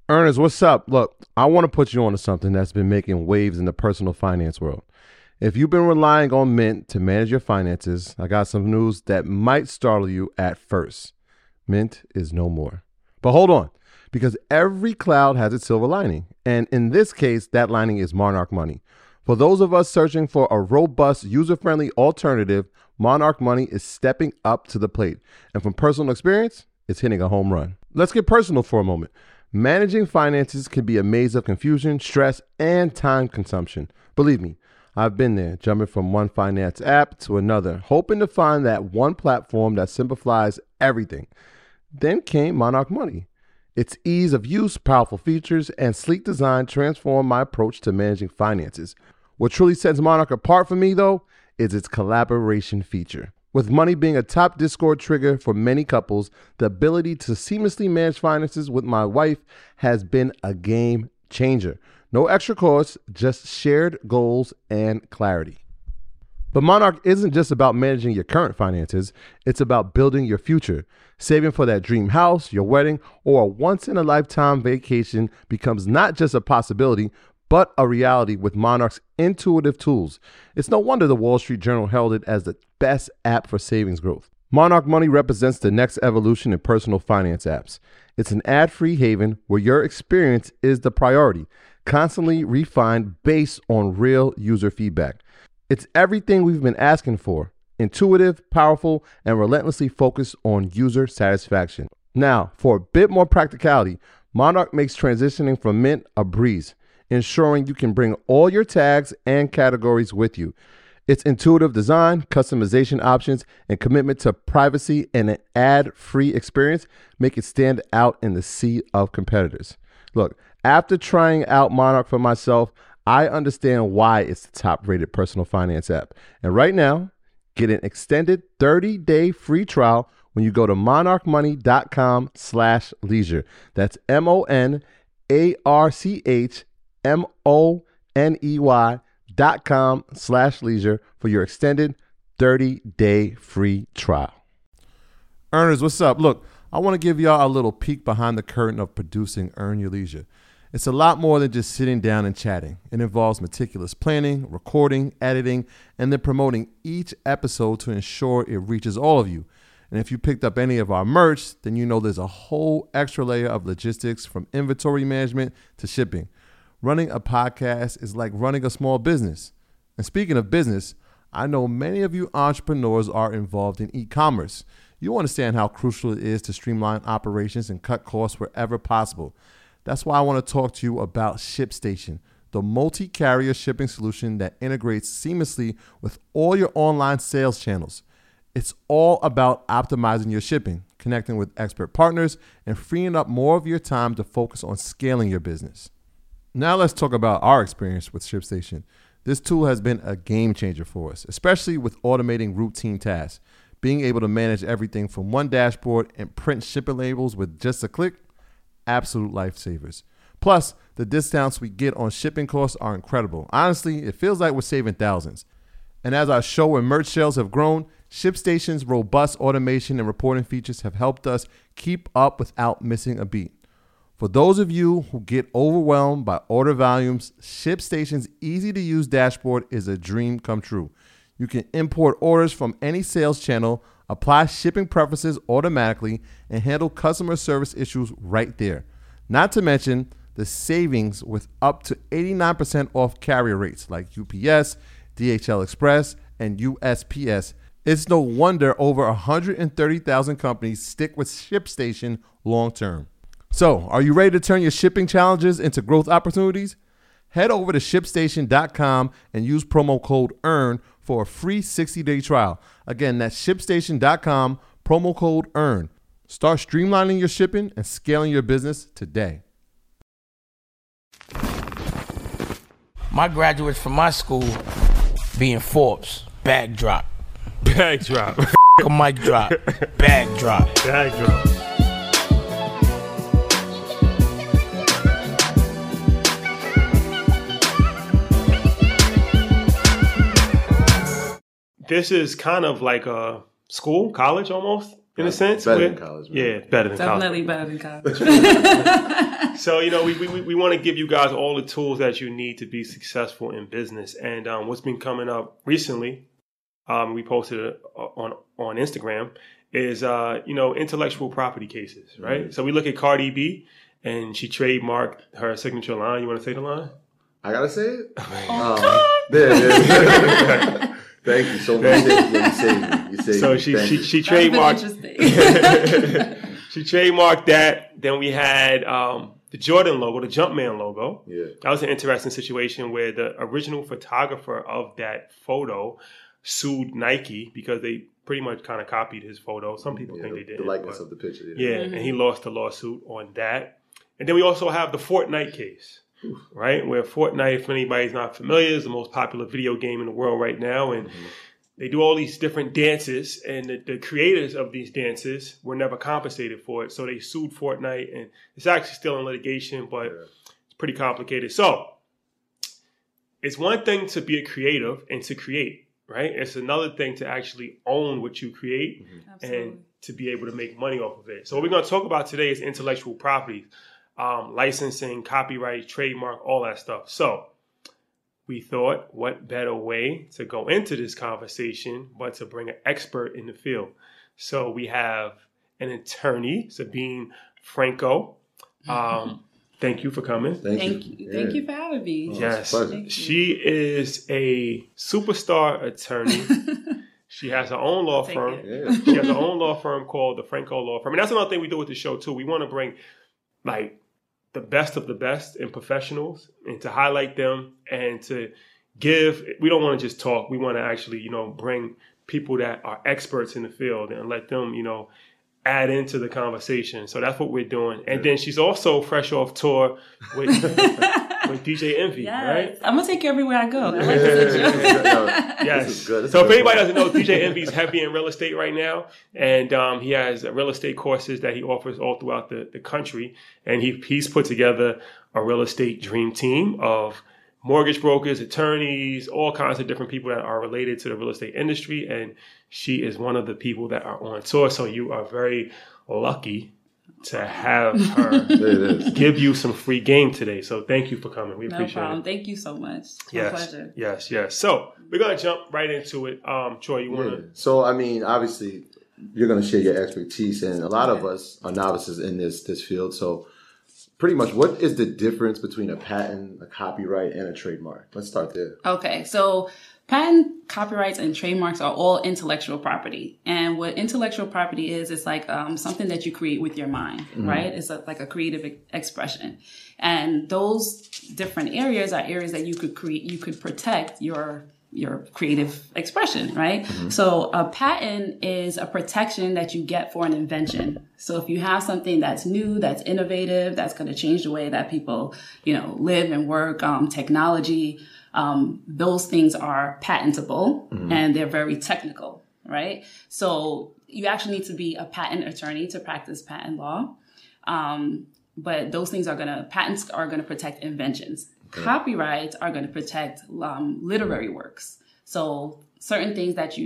Ernest, what's up? Look, I want to put you on to something that's been making waves in the personal finance world. If you've been relying on Mint to manage your finances, I got some news that might startle you at first. Mint is no more. But hold on, because every cloud has its silver lining. And in this case, that lining is Monarch Money. For those of us searching for a robust, user-friendly alternative, Monarch Money is stepping up to the plate. And from personal experience, it's hitting a home run. Let's get personal for a moment. Managing finances can be a maze of confusion, stress, and time consumption. Believe me, I've been there, jumping from one finance app to another, hoping to find that one platform that simplifies everything. Then came Monarch Money. Its ease of use, powerful features, and sleek design transformed my approach to managing finances. What truly sets Monarch apart for me, though, is its collaboration feature. With money being a top Discord trigger for many couples, the ability to seamlessly manage finances with my wife has been a game changer. No extra costs, just shared goals and clarity. But Monarch isn't just about managing your current finances, it's about building your future. Saving for that dream house, your wedding, or a once-in-a-lifetime vacation becomes not just a possibility, but a reality with Monarch's intuitive tools. It's no wonder the Wall Street Journal held it as the best app for savings growth. Monarch Money represents the next evolution in personal finance apps. It's an ad-free haven where your experience is the priority, constantly refined based on real user feedback. It's everything we've been asking for: intuitive, powerful, and relentlessly focused on user satisfaction. Now, for a bit more practicality, Monarch makes transitioning from Mint a breeze, ensuring you can bring all your tags and categories with you. Its intuitive design, customization options, and commitment to privacy and an ad-free experience make it stand out in the sea of competitors. Look, after trying out Monarch for myself, I understand why it's the top-rated personal finance app. And right now, get an extended 30-day free trial when you go to monarchmoney.com/leisure. That's MonarchMoney.com/leisure for your extended 30-day free trial. Earners, what's up? Look, I want to give y'all a little peek behind the curtain of producing Earn Your Leisure. It's a lot more than just sitting down and chatting. It involves meticulous planning, recording, editing, and then promoting each episode to ensure it reaches all of you. And if you picked up any of our merch, then you know there's a whole extra layer of logistics, from inventory management to shipping. Running a podcast is like running a small business. And speaking of business, I know many of you entrepreneurs are involved in e-commerce. You understand how crucial it is to streamline operations and cut costs wherever possible. That's why I want to talk to you about ShipStation, the multi-carrier shipping solution that integrates seamlessly with all your online sales channels. It's all about optimizing your shipping, connecting with expert partners, and freeing up more of your time to focus on scaling your business. Now let's talk about our experience with ShipStation. This tool has been a game changer for us, especially with automating routine tasks. Being able to manage everything from one dashboard and print shipping labels with just a click, absolute lifesavers. Plus, the discounts we get on shipping costs are incredible. Honestly, it feels like we're saving thousands. And as our show and merch sales have grown, ShipStation's robust automation and reporting features have helped us keep up without missing a beat. For those of you who get overwhelmed by order volumes, ShipStation's easy-to-use dashboard is a dream come true. You can import orders from any sales channel, apply shipping preferences automatically, and handle customer service issues right there. Not to mention the savings with up to 89% off carrier rates like UPS, DHL Express, and USPS. It's no wonder over 130,000 companies stick with ShipStation long term. So, are you ready to turn your shipping challenges into growth opportunities? Head over to ShipStation.com and use promo code EARN for a free 60-day trial. Again, that's ShipStation.com, promo code EARN. Start streamlining your shipping and scaling your business today. My graduates from my school being Forbes, bag drop. Bag drop. A mic drop, bag drop. Bag drop. This is kind of like a school, college almost, in a sense. Better than college. Man. Yeah, better than Definitely college. better than college. So, we want to give you guys all the tools that you need to be successful in business. And what's been coming up recently, we posted it on Instagram, is, intellectual property cases, right? Mm-hmm. So we look at Cardi B, and she trademarked her signature line. You want to say the line? I got to say it? There. Thank you so much. You saved me. So she trademarked. She trademarked that. Then we had the Jordan logo, the Jumpman logo. Yeah. That was an interesting situation where the original photographer of that photo sued Nike because they pretty much kind of copied his photo. Some people think they did. The likeness of the picture. Yeah, and he lost the lawsuit on that. And then we also have the Fortnite case. Right, where Fortnite, if anybody's not familiar, is the most popular video game in the world right now, and they do all these different dances, and the creators of these dances were never compensated for it, so they sued Fortnite, and it's actually still in litigation, but it's pretty complicated. So it's one thing to be a creative and to create, right? It's another thing to actually own what you create and to be able to make money off of it. So what we're going to talk about today is intellectual property. Licensing, copyright, trademark, all that stuff. So we thought, what better way to go into this conversation but to bring an expert in the field. So we have an attorney, Sabine Franco. Thank you for coming. Thank you. Thank you for having me. Yes. She is a superstar attorney. She has her own law firm. She has her own law firm called the Franco Law Firm. And that's another thing we do with the show, too. We want to bring, the best of the best in professionals and to highlight them and to give. We don't want to just talk. We want to actually, bring people that are experts in the field and let them, add into the conversation. So that's what we're doing. And then she's also fresh off tour with DJ Envy, right? I'm going to take you everywhere I go. I like this. Yes. This is good. So if anybody doesn't know, DJ Envy's heavy in real estate right now. And he has real estate courses that he offers all throughout the country. And he's put together a real estate dream team of mortgage brokers, attorneys, all kinds of different people that are related to the real estate industry. And she is one of the people that are on tour. So you are very lucky to have her give you some free game today. So thank you for coming. We appreciate it. No problem. Thank you so much. It's my pleasure. Yes. So we're going to jump right into it. Troy, you want to? So, obviously, you're going to share your expertise. And a lot of us are novices in this field. So pretty much, what is the difference between a patent, a copyright, and a trademark? Let's start there. Okay. So patent, copyrights, and trademarks are all intellectual property. And what intellectual property is, it's like something that you create with your mind, right? It's like a creative expression. And those different areas are areas that you could create, you could protect your creative expression, right? So a patent is a protection that you get for an invention. So if you have something that's new, that's innovative, that's going to change the way that people, live and work, technology, those things are patentable and they're very technical, right? So you actually need to be a patent attorney to practice patent law. But those things patents are going to protect inventions. Okay. Copyrights are going to protect literary works. So certain things that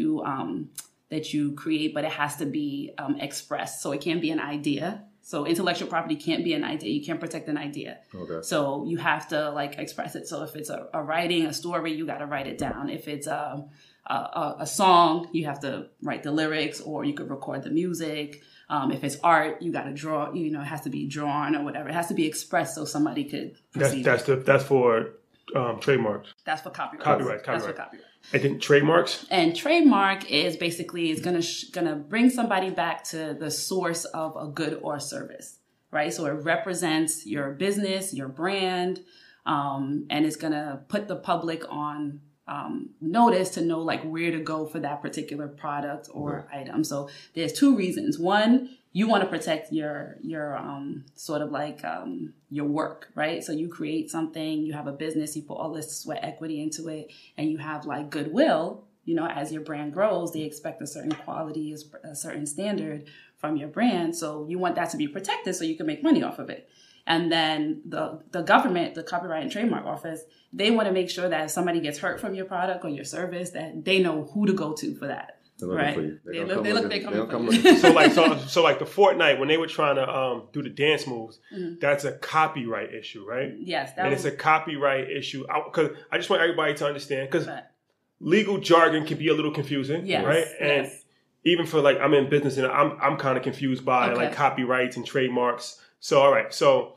you create, but it has to be expressed. So it can't be an idea. So intellectual property can't be an idea. You can't protect an idea. Okay. So you have to express it. So if it's a writing, a story, you got to write it down. If it's a song, you have to write the lyrics, or you could record the music. If it's art, you got to draw. It has to be drawn or whatever. It has to be expressed so somebody could proceed. That's for trademarks. That's for copyright. That's for copyright. And then trademarks. And trademark is basically gonna bring somebody back to the source of a good or service, right? So it represents your business, your brand, and it's gonna put the public on notice to know where to go for that particular product or item. So there's two reasons. One, you want to protect your your work, right? So you create something, you have a business, you put all this sweat equity into it, and you have goodwill. As your brand grows, they expect a certain quality, a certain standard from your brand. So you want that to be protected so you can make money off of it. And then the government, the Copyright and Trademark Office, they want to make sure that if somebody gets hurt from your product or your service, that they know who to go to for that. They're looking Right. for you. They look. They don't come come for you. looking. So like the Fortnite, when they were trying to do the dance moves, that's a copyright issue, right? Yes, And it's a copyright issue. Because I just want everybody to understand, because Right. legal jargon can be a little confusing, Yes, right? And yes. even for like, I'm in business and I'm kind of confused by Okay. like copyrights and trademarks. So all right, so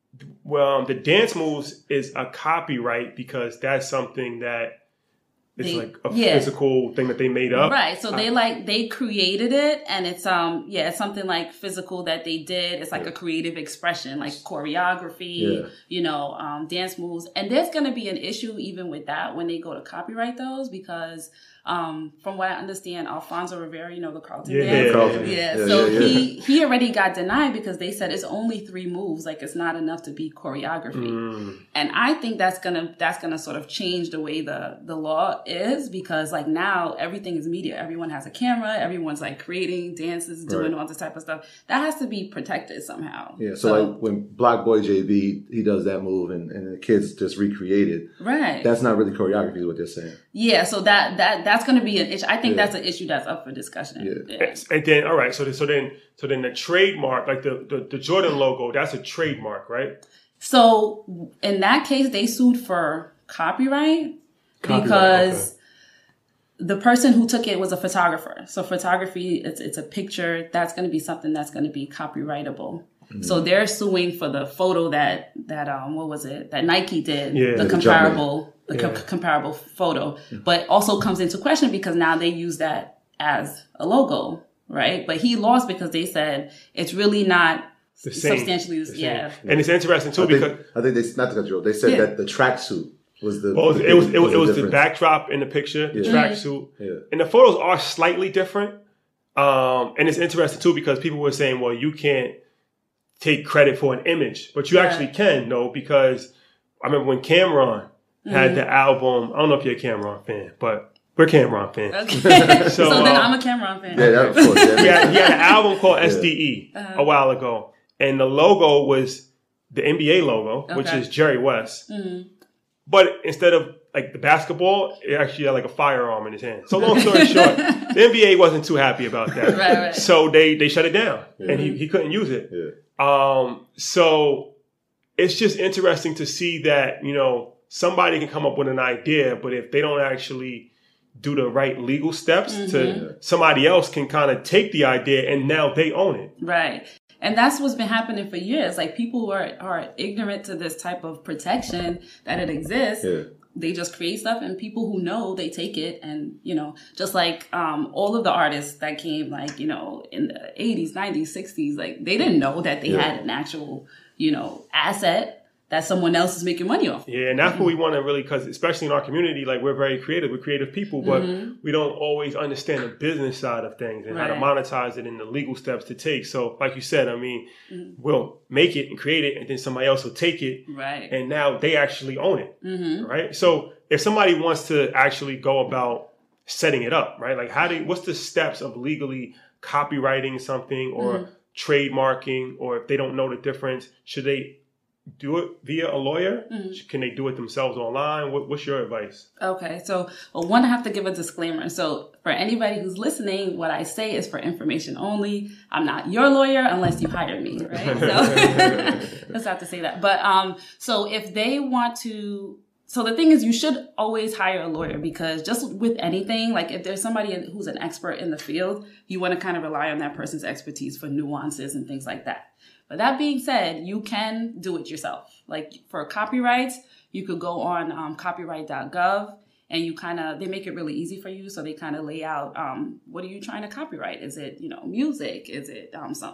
the dance moves is a copyright because that's something that it's like a physical thing that they made up. Right. So they created it, and it's it's something like physical that they did. It's like a creative expression, like choreography, dance moves. And there's going to be an issue even with that when they go to copyright those, because from what I understand, Alfonso Rivera, the Carlton dance. Carlton. He already got denied because they said it's only 3 moves, like it's not enough to be choreography. And I think that's gonna sort of change the way the law is, because like now everything is media. Everyone has a camera. Everyone's like creating dances, doing all this type of stuff. That has to be protected somehow. Yeah. So like when Black Boy JB, he does that move and the kids just recreate it. Right. That's not really choreography is what they're saying. Yeah. So that's going to be an issue. I think that's an issue that's up for discussion. Yeah. And then, all right. So then the trademark, like the Jordan logo, that's a trademark, right? So in that case, they sued for copyright because the person who took it was a photographer. So photography, it's a picture. That's going to be something that's going to be copyrightable. Mm-hmm. So they're suing for the photo that what was it, that Nike did, the comparable photo, but also comes into question because now they use that as a logo, right? But he lost because they said it's really not the same, substantially used. Yeah. And it's interesting too because I think they, not to cut you off, they said that the tracksuit was the. Well, it was the backdrop in the picture, the tracksuit, and the photos are slightly different. And it's interesting too because people were saying, well, you can't take credit for an image, but you actually can, though, because I remember when Cameron had the album. I don't know if you're a Cameron fan, but we're Cameron fans. Okay. so then I'm a Cameron fan. Yeah, of course. He had an album called SDE a while ago, and the logo was the NBA logo, which is Jerry West. Mm-hmm. But instead of like the basketball, it actually had like a firearm in his hand. So long story short, the NBA wasn't too happy about that. Right. So they shut it down, and he couldn't use it. Yeah. So it's just interesting to see that, somebody can come up with an idea, but if they don't actually do the right legal steps, somebody else can kind of take the idea and now they own it. Right. And that's what's been happening for years. Like people who are ignorant to this type of protection that it exists. Yeah. They just create stuff, and people who know, they take it. And, just like all of the artists that came like, in the 80s, 90s, 60s, like they didn't know that they had an actual, asset that someone else is making money off. Yeah, and that's what we want to really, because especially in our community, like we're very creative, we're creative people, but we don't always understand the business side of things and how to monetize it and the legal steps to take. So like you said, we'll make it and create it, and then somebody else will take it. Right. And now they actually own it. Right. So if somebody wants to actually go about setting it up, right? Like what's the steps of legally copywriting something or trademarking, or if they don't know the difference, should they do it via a lawyer? Can they do it themselves online? What's your advice? Okay, so one, I have to give a disclaimer. So for anybody who's listening, what I say is for information only. I'm not your lawyer unless you hire me, right? So let's have to say that. But so if they want to, so the thing is, you should always hire a lawyer, because just with anything, like if there's somebody who's an expert in the field, you want to kind of rely on that person's expertise for nuances and things like that. But that being said, you can do it yourself. Like for copyrights, you could go on copyright.gov, and they make it really easy for you. So they kind of lay out, what are you trying to copyright? Is it, music? Is it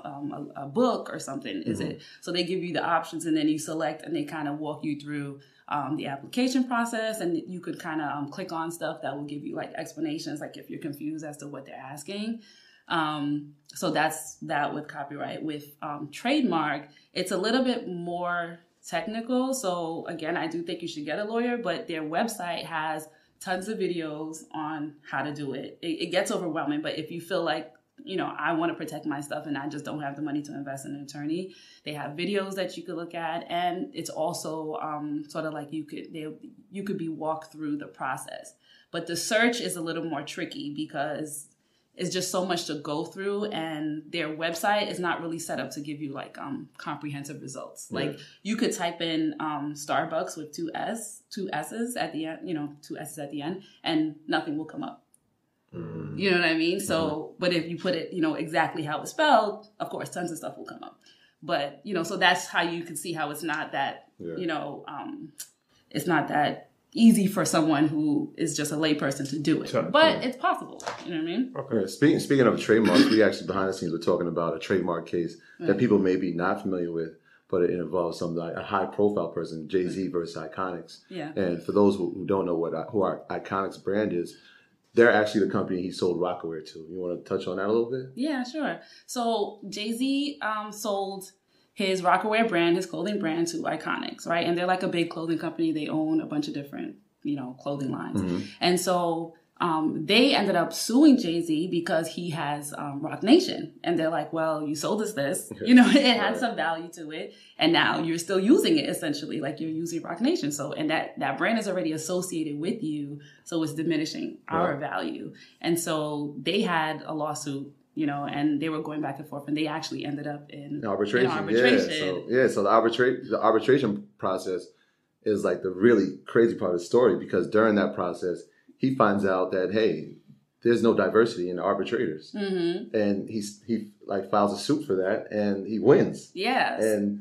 a book or something? Is it? So they give you the options, and then you select, and they kind of walk you through the application process, and you could kind of click on stuff that will give you like explanations, like if you're confused as to what they're asking. So that's that with copyright. With trademark, it's a little bit more technical. So again, I do think you should get a lawyer, but their website has tons of videos on how to do it. It gets overwhelming, but if you feel like, I want to protect my stuff and I just don't have the money to invest in an attorney, they have videos that you could look at, and it's also sort of like you could be walked through the process. But the search is a little more tricky because it's just so much to go through, and their website is not really set up to give you like comprehensive results. Yeah. Like you could type in Starbucks with two S's at the end, two S's at the end, and nothing will come up. You know what I mean? So, but if you put it, exactly how it's spelled, of course, tons of stuff will come up. But, so that's how you can see how it's not that, it's not that easy for someone who is just a layperson to do it. Sure. But it's possible. You know what I mean? Okay. Yeah, speaking of trademarks, we actually behind the scenes were talking about a trademark case that people may be not familiar with, but it involves a high profile person, Jay-Z versus Iconics. Yeah. And for those who don't know who our Iconics brand is, they're actually the company he sold Rocawear to. You want to touch on that a little bit? Yeah, sure. So Jay-Z sold his Rocawear brand, his clothing brand, to Iconics, right? And they're like a big clothing company. They own a bunch of different, clothing lines. And so they ended up suing Jay-Z because he has Roc Nation. And they're like, well, you sold us this. It had some value to it. And now you're still using it, essentially, like you're using Roc Nation. So, and that brand is already associated with you. So it's diminishing our value. And so they had a lawsuit, and they were going back and forth, and they actually ended up in arbitration. So the arbitration process is like the really crazy part of the story, because during that process, he finds out that, hey, there's no diversity in the arbitrators. And he files a suit for that, and he wins. Yes. And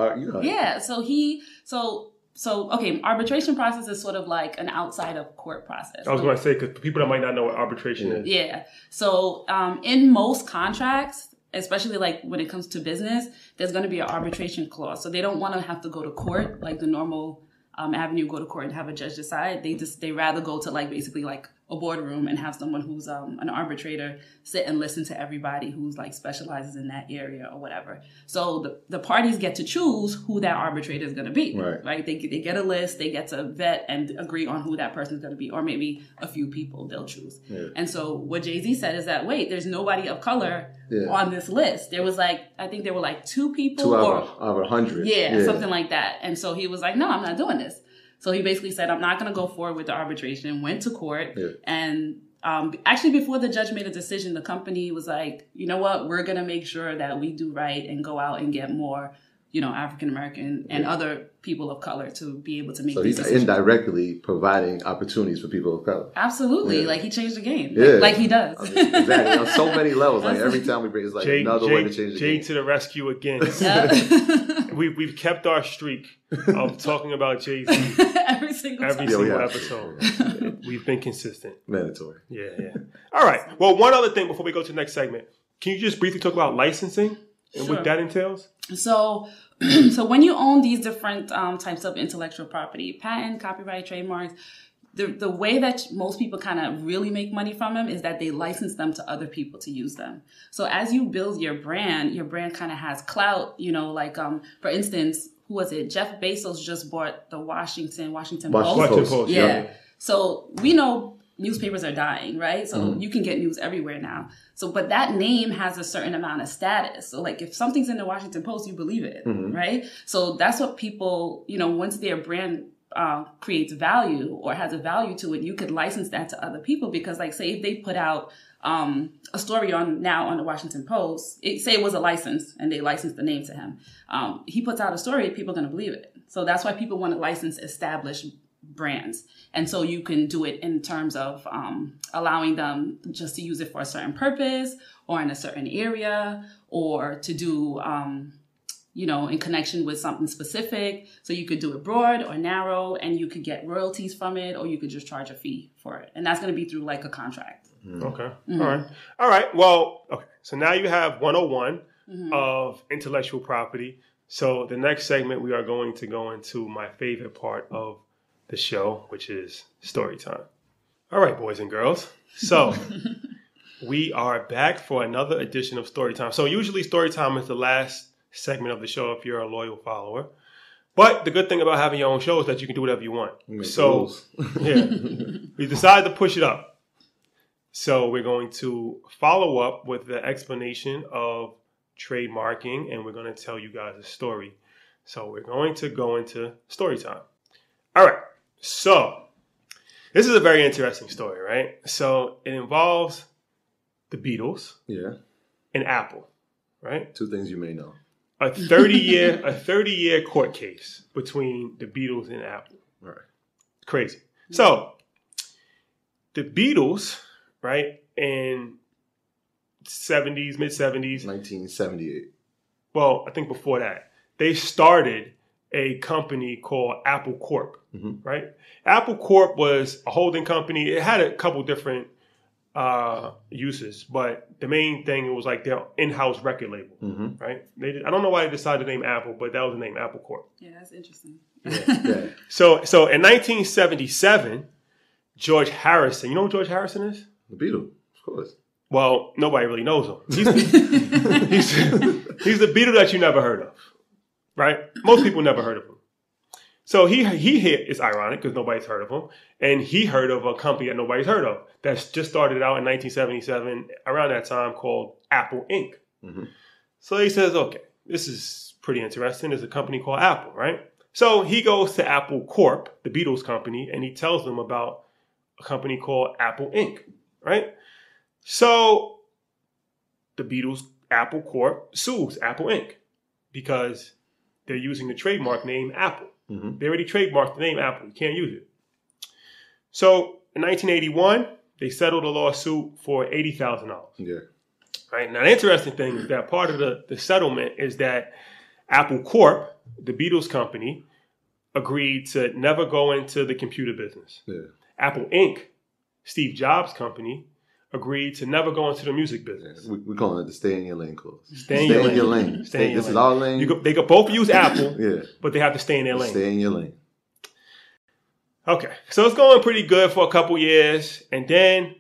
okay, arbitration process is sort of like an outside of court process. I was going to say, because people that might not know what arbitration is. Yeah. So in most contracts, especially like when it comes to business, there's going to be an arbitration clause. So they don't want to have to go to court, like the normal avenue, go to court and have a judge decide. They rather go to like basically like a boardroom and have someone who's an arbitrator sit and listen to everybody who's like specializes in that area or whatever. So the parties get to choose who that arbitrator is going to be, right? They get a list, they get to vet and agree on who that person is going to be, or maybe a few people they'll choose. Yeah. And so what Jay-Z said is that, wait, there's nobody of color on this list. There was I think there were like two people. Two out of 100. Yeah, something like that. And so he was like, no, I'm not doing this. So he basically said, I'm not going to go forward with the arbitration, went to court. Yeah. And actually, before the judge made a decision, the company was like, you know what, we're going to make sure that we do right and go out and get more, African-American and other people of color to be able to make these decisions. So he's indirectly providing opportunities for people of color. Absolutely. Yeah. Like he changed the game. Yeah. Like he does. Exactly. On so many levels. Like every time we bring it's like another way to change the game. Jay to the rescue again. We've kept our streak of talking about Jay-Z every single episode. We've been consistent. Mandatory. Yeah. All right. Well, one other thing before we go to the next segment. Can you just briefly talk about licensing and what that entails? So when you own these different types of intellectual property, patent, copyright, trademarks, the way that most people kind of really make money from them is that they license them to other people to use them. So as you build your brand kind of has clout, for instance, who was it? Jeff Bezos just bought the Washington Post. Yeah. So we know newspapers are dying, right? So you can get news everywhere now. So, but that name has a certain amount of status. So like if something's in the Washington Post, you believe it, right? So that's what people, once their brand creates value or has a value to it, you could license that to other people, because like say if they put out a story on the Washington Post, say it was a license and they licensed the name to him. He puts out a story, people are going to believe it. So that's why people want to license established brands. And so you can do it in terms of allowing them just to use it for a certain purpose or in a certain area, or to do in connection with something specific. So you could do it broad or narrow, and you could get royalties from it, or you could just charge a fee for it. And that's going to be through like a contract. Okay. All right. Well, okay. So now you have 101 of intellectual property. So the next segment, we are going to go into my favorite part of the show, which is story time. All right, boys and girls. So we are back for another edition of story time. So usually story time is the last segment of the show if you're a loyal follower. But the good thing about having your own show is that you can do whatever you want. So we decided to push it up. So we're going to follow up with the explanation of trademarking, and we're going to tell you guys a story. So we're going to go into story time. All right. So this is a very interesting story, right? So it involves the Beatles, Yeah. and Apple, right? Two things you may know. A 30-year court case between the Beatles and Apple. All right. Crazy. So the Beatles, right, in mid 70s, 1978. well, I think before that, they started a company called Apple Corp, right? Apple Corp was a holding company. It had a couple different uses, but the main thing, it was like their in-house record label, right? I don't know why they decided to name Apple, but that was the name, Apple Corp. Yeah, that's interesting. Yeah. So in 1977, George Harrison, you know who George Harrison is? The Beatles, of course. Well, nobody really knows him. He's the Beatle that you never heard of, right? Most people never heard of him. So he hit, it's ironic because nobody's heard of him, and he heard of a company that nobody's heard of that's just started out in 1977, around that time, called Apple Inc. So he says, okay, this is pretty interesting. There's a company called Apple, right? So he goes to Apple Corp, the Beatles company, and he tells them about a company called Apple Inc., right? So the Beatles, Apple Corp, sues Apple Inc. because they're using the trademark name Apple. They already trademarked the name Apple. You can't use it. So in 1981, they settled a lawsuit for $80,000. Yeah. Right? Now, the interesting thing is that part of the settlement is that Apple Corp, the Beatles company, agreed to never go into the computer business. Yeah. Apple Inc., Steve Jobs' company, agreed to never go into the music business. We call it the stay in your lane clause. Stay in your lane. This is our lane. They could both use Apple, Yeah. but they have to stay in their lane. Stay in your lane. Okay, so it's going pretty good for a couple years. And then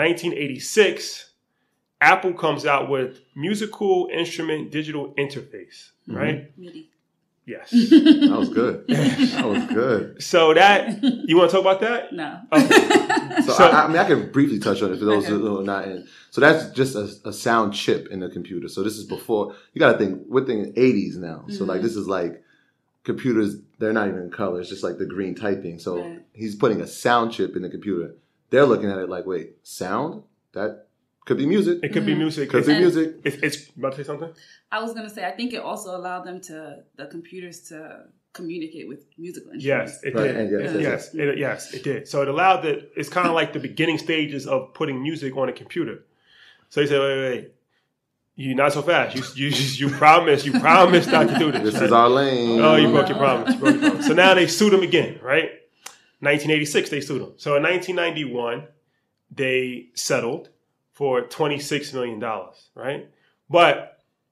1986, Apple comes out with Musical Instrument Digital Interface, right? MIDI. Yes. That was good. That was good. So you want to talk about that? No. So I can briefly touch on it for those who are not in. So that's just a sound chip in the computer. So this is before, you got to think, we're thinking 80s now. So like this is like computers, they're not even in color. It's just like the green typing. So he's putting a sound chip in the computer. They're looking at it like, wait, sound? That could be music. It could be music. Could be music. It's about to say something? I was going to say, I think it also allowed the computers to communicate with musical instruments. Yes, it Right, did. and Yes, it did. So it allowed it's kind of like the beginning stages of putting music on a computer. So he said, wait. You not so fast. You promised not to do this. This is our lane. Oh, you broke your promise. So now they sued him again, right? 1986, they sued him. So in 1991, they settled for $26 million, right? But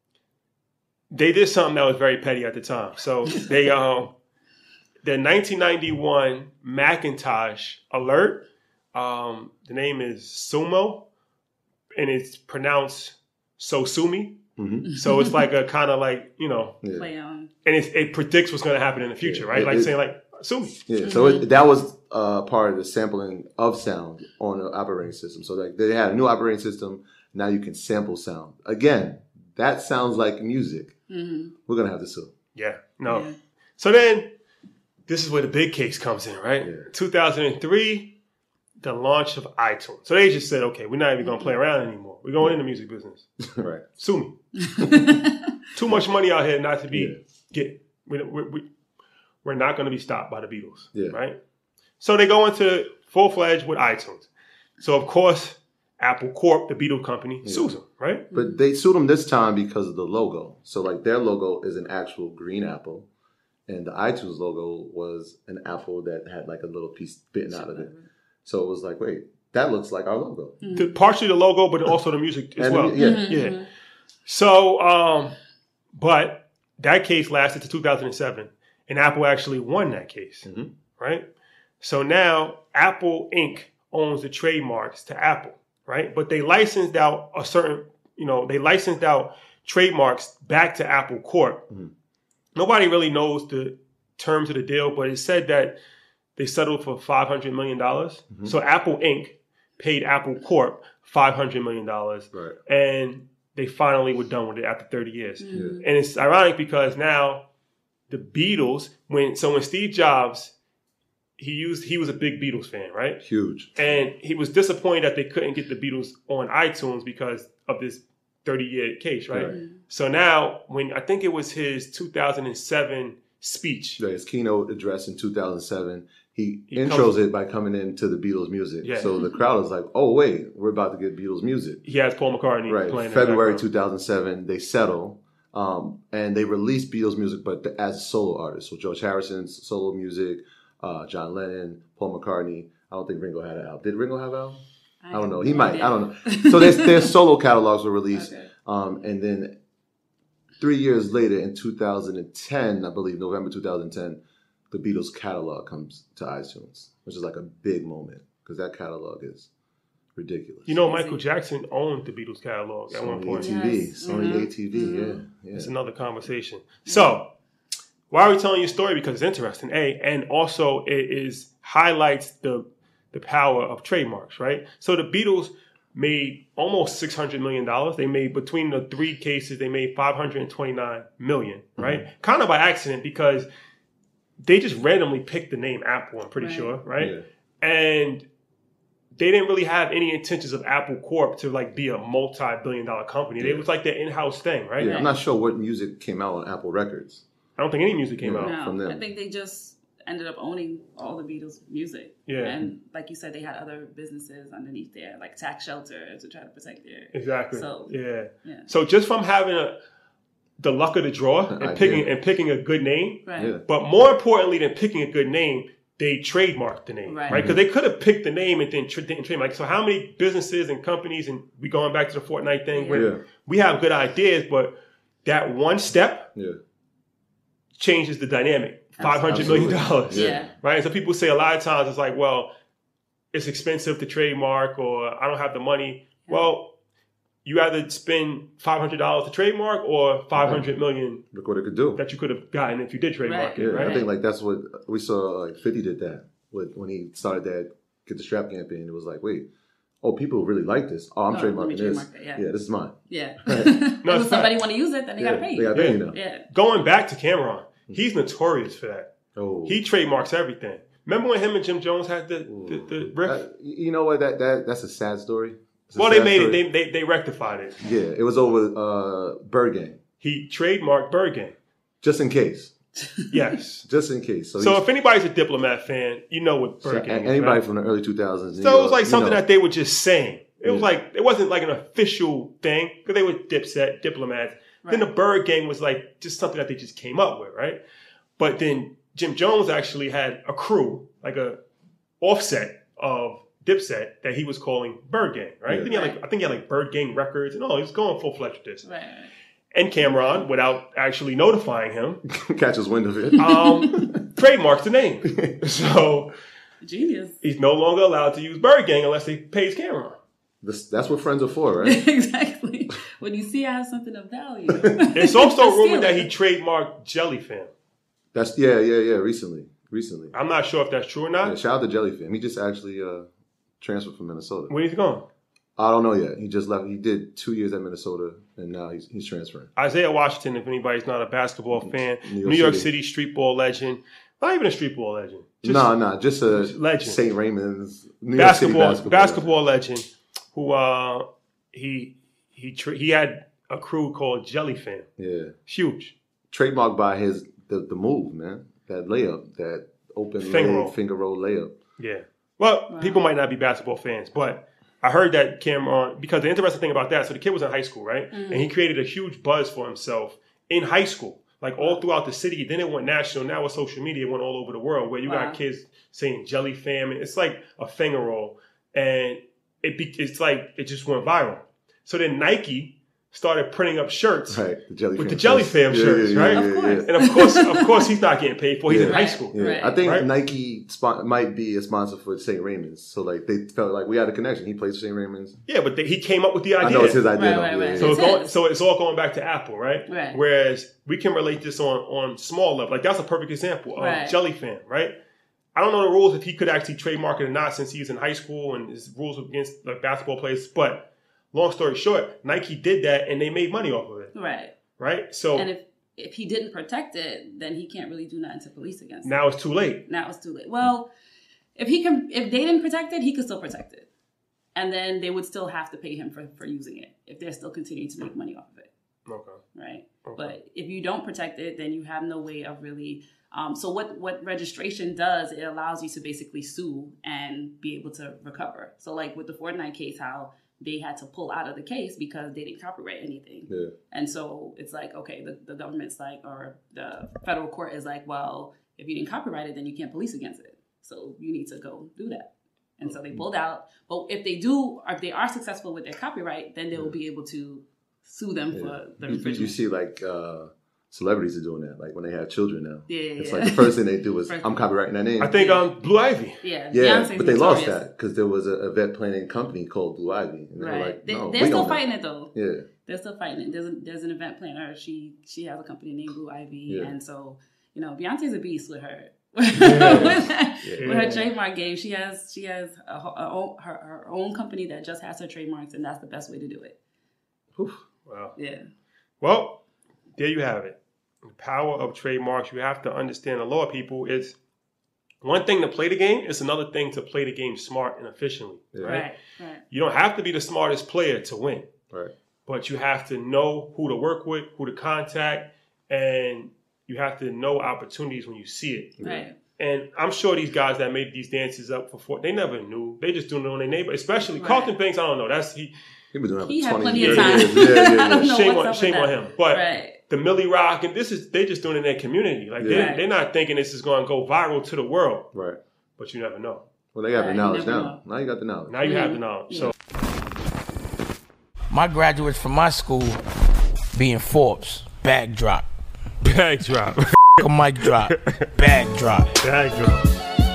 they did something that was very petty at the time. So they, the 1991 Macintosh Alert, the name is Sumo, and it's pronounced Sosumi. So it's like a kind of like, Play on. and it predicts what's going to happen in the future, right? Like saying like, Sumi. Yeah, so that was part of the sampling of sound on the operating system. So like they had a new operating system. Now you can sample sound. Again, that sounds like music. We're going to have to sue. Yeah. No. Yeah. So then this is where the big case comes in, right? Yeah. 2003, the launch of iTunes. So they just said, okay, we're not even going to play around anymore. We're going in the music business. Right. Sue me. Too much money out here not to be we're not going to be stopped by the Beatles, right? So they go into full-fledged with iTunes. So, of course, Apple Corp, the Beatles company, sues them, right? But they sued them this time because of the logo. So like their logo is an actual green apple. And the iTunes logo was an apple that had like a little piece bitten out of it. So it was like, wait, that looks like our logo. Partially the logo, but also the music as well. Yeah. So, but that case lasted to 2007, and Apple actually won that case, right? So now Apple Inc. owns the trademarks to Apple, right? But they licensed out they licensed out trademarks back to Apple Corp. Nobody really knows the terms of the deal, but it said that they settled for $500 million. So Apple Inc. paid Apple Corp $500 million. Right. And they finally were done with it after 30 years. Yeah. And it's ironic because now the Beatles, when Steve Jobs he was a big Beatles fan, right? Huge. And he was disappointed that they couldn't get the Beatles on iTunes because of this 30-year case, right? So now, when I think it was his 2007 speech. Yeah, his keynote address in 2007, he intros it by coming into the Beatles music. Yeah. So the crowd is like, oh, wait, we're about to get Beatles music. He has Paul McCartney playing. February 2007, they settle. And they released Beatles music, but as solo artists. So George Harrison's solo music, John Lennon, Paul McCartney. I don't think Ringo had an album. Did Ringo have an album? I don't know. He might. I don't know. So their solo catalogs were released. Okay. And then 3 years later, in 2010, I believe, November 2010, the Beatles catalog comes to iTunes, which is like a big moment because that catalog is ridiculous. You know, Michael Jackson owned the Beatles catalog at one point. ATV, Yes. Sony ATV, yeah. It's another conversation. So, why are we telling you a story? Because it's interesting, and also it highlights the power of trademarks, right? So the Beatles made almost $600 million. They made, between the three cases, they made $529 million, right? Kind of by accident, because they just randomly picked the name Apple, I'm pretty sure, right? Yeah. And they didn't really have any intentions of Apple Corp to like be a multi-billion-dollar company. It was like their in-house thing, right? Yeah, I'm not sure what music came out on Apple Records. I don't think any music came out. No, from them. I think they just ended up owning all the Beatles music. Yeah. And like you said, they had other businesses underneath there, like tax shelter to try to protect their... Exactly. So, yeah. yeah. So just from having the luck of the draw and picking a good name, Right. Yeah. but more importantly than picking a good name, they trademarked the name, Right. right? Because they could have picked the name and then didn't trademark. So how many businesses and companies, and we going back to the Fortnite thing, where we have good ideas, but that one step changes the dynamic. $500 million. Yeah. Right? And so people say a lot of times it's like, well, it's expensive to trademark, or I don't have the money. Yeah. Well, you either spend $500 to trademark or $500 million. Look what it could do. That you could have gotten if you did trademark it, right? I think like that's what we saw. Like 50 did that when he started that Get the Strap campaign. It was like, wait, people really like this. Oh, I'm trademarking this. Yeah, this is mine. Yeah. Right. No, if somebody want to use it, then they got to pay. They got to pay, you know. Yeah. Going back to Cameron, he's notorious for that. Oh. He trademarks everything. Remember when him and Jim Jones had the riff? You know what? That's a sad story. Well, they made it. They rectified it. Yeah, it was over Bird Gang. He trademarked Bird Gang. Just in case. Yes. Just in case. So if anybody's a Diplomat fan, you know what Bird Gang is. Anybody right? from the early 2000s. So it was like something that they were just saying. It was like, it wasn't like an official thing because they were Diplomats. Right. Then the Bird Gang was like just something that they just came up with, right? But then Jim Jones actually had a crew, like a offset of Dipset that he was calling Bird Gang, right? Yeah. I think he had like Bird Gang Records and he was going full-fledged with this. Right. And Cameron, without actually notifying him, catches wind of it, trademarks the name. So genius. He's no longer allowed to use Bird Gang unless he pays Cameron. That's what friends are for, right? Exactly. When you see I have something of value. It's also rumored that he trademarked Jellyfin. That's recently. I'm not sure if that's true or not. Yeah, shout out to Jellyfin. He just actually transferred from Minnesota. Where is he going? I don't know yet. He just left. He did 2 years at Minnesota, and now he's transferring. Isaiah Washington, if anybody's not a basketball fan, New York City street ball legend. Not even a street ball legend. Just a legend. St. Raymond's New basketball York City basketball legend. Who he had a crew called Jellyfin. Yeah, huge. Trademarked by the move, man. That layup, that open finger roll layup. Yeah. Well, people might not be basketball fans, but I heard that Cameron, because the interesting thing about that, so the kid was in high school, right? Mm-hmm. And he created a huge buzz for himself in high school, like all throughout the city. Then it went national. Now with social media, it went all over the world, where you got kids saying Jelly Fam. It's like a finger roll. And it's like it just went viral. So then Nike started printing up shirts with the Jelly Fam shirts, right? Of course. And of course, he's not getting paid for. He's in high school. Yeah. Right. I think Nike might be a sponsor for St. Raymond's, so like they felt like we had a connection. He plays for St. Raymond's. Yeah, but he came up with the idea. I know it's his idea. Right. So it's all going back to Apple, right? Right. Whereas we can relate this on small level. Like that's a perfect example of Jelly Fam, right? I don't know the rules if he could actually trademark it or not, since he's in high school and his rules against like basketball players, but long story short, Nike did that and they made money off of it. Right. Right? So and if he didn't protect it, then he can't really do nothing to police against it. Now it's too late. Now it's too late. Well, if they didn't protect it, he could still protect it. And then they would still have to pay him for using it if they're still continuing to make money off of it. Okay. Right. Okay. But if you don't protect it, then you have no way of really. So what registration does, it allows you to basically sue and be able to recover. So like with the Fortnite case, how they had to pull out of the case because they didn't copyright anything. Yeah. And so it's like, okay, the government's like, or the federal court is like, well, if you didn't copyright it, then you can't police against it. So you need to go do that. And so they pulled out. But if they do, or if they are successful with their copyright, then they will be able to sue them for the infringement. You see, like, celebrities are doing that, like when they have children now. Yeah, it's like the first thing they do is, I'm copyrighting that name. I think Blue Ivy. Yeah, Beyonce's but they lost that because there was a event planning company called Blue Ivy. And right. They were like, no, they're still fighting it though. Yeah. They're still fighting it. There's an event planner. She has a company named Blue Ivy. And so, Beyonce's a beast with her. With her trademark game. She has her own company that just has her trademarks, and that's the best way to do it. Whew. Wow. Yeah. Well, there you have it. The power of trademarks. You have to understand the law, people. It's one thing to play the game. It's another thing to play the game smart and efficiently. Right. You don't have to be the smartest player to win. Right. But you have to know who to work with, who to contact, and you have to know opportunities when you see it. Right. And I'm sure these guys that made these dances up they never knew. They just doing it on their neighbor. Especially Carlton Banks, I don't know. He been doing that he for had 20 plenty years. of time. Yeah. Shame on him. But the Millie Rock, and they just doing it in their community. Like they're not thinking this is going to go viral to the world. Right. But you never know. Well, they have the knowledge now. Now you got the knowledge. Now you have the knowledge. So my graduates from my school being Forbes, bag drop. Bag drop. A mic drop. Bag drop. Bag drop.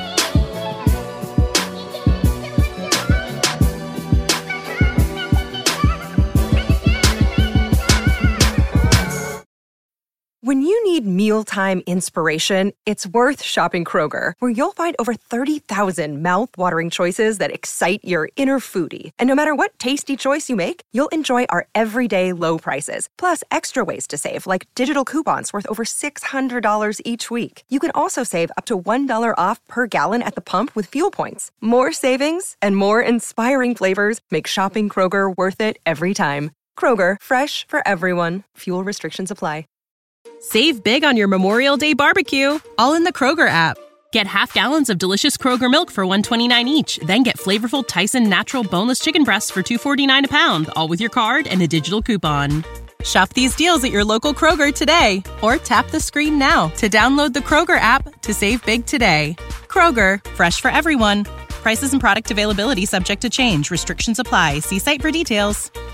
When you need mealtime inspiration, it's worth shopping Kroger, where you'll find over 30,000 mouth-watering choices that excite your inner foodie. And no matter what tasty choice you make, you'll enjoy our everyday low prices, plus extra ways to save, like digital coupons worth over $600 each week. You can also save up to $1 off per gallon at the pump with fuel points. More savings and more inspiring flavors make shopping Kroger worth it every time. Kroger, fresh for everyone. Fuel restrictions apply. Save big on your Memorial Day barbecue, all in the Kroger app. Get half gallons of delicious Kroger milk for $1.29 each. Then get flavorful Tyson natural boneless chicken breasts for $2.49 a pound, all with your card and a digital coupon. Shop these deals at your local Kroger today, or tap the screen now to download the Kroger app to save big today. Kroger, fresh for everyone. Prices and product availability subject to change. Restrictions apply. See site for details.